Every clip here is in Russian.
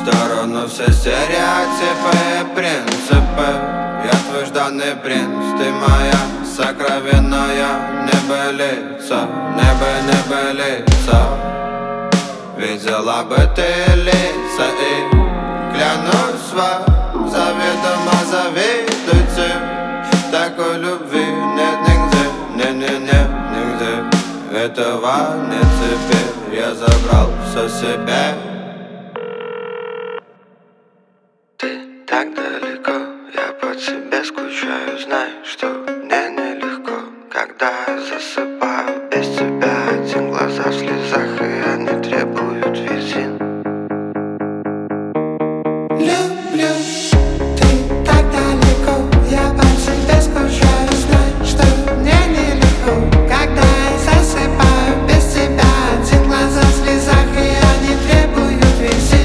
сторону все стереотипы и принципы. Я твой жданный принц, ты моя сокровенная небылица, небылица. Видела бы ты лица и клянусь вам, заведомо завидуйте. Такой любви нет нигде, нигде. Этого нет теперь, я забрал все себе. Ты так далеко, я по тебе скучаю. Знаю, что мне нелегко, когда засыпаю без тебя. Один глаза в слезах, и они требуют визит. Люблю, ты так далеко, я по тебе скучаю. Знаю, что мне нелегко, когда я засыпаю без тебя. Один глаза в слезах, и они требуют визит.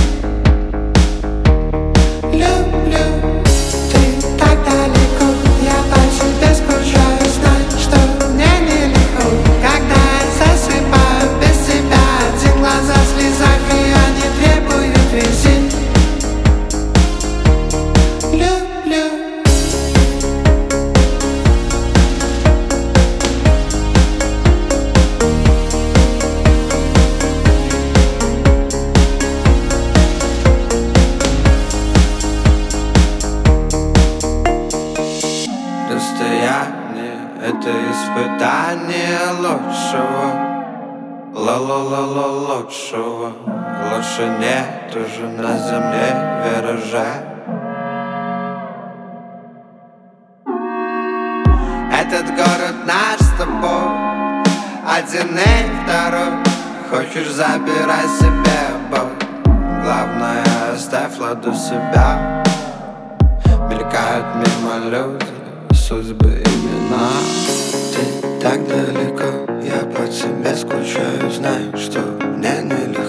Люблю, ты так далеко, я по тебе скучаю. Знаю, что мне нелегко, когда я засыпаю без тебя. Один глаза в слезах, и они требуют визит. Люблю. Расстояние — это испытание лучшего. Ла-ла-ла-ла лучшего. Лучше нет уже на земле виража. Этот город наш с тобой, один и второй. Хочешь — забирай себе бой. Главное, оставь ладу себя. Мелькают мимо люди, судьбы, имена. Ты так далеко, я по тебе скучаю. Знаю, что мне нелегко,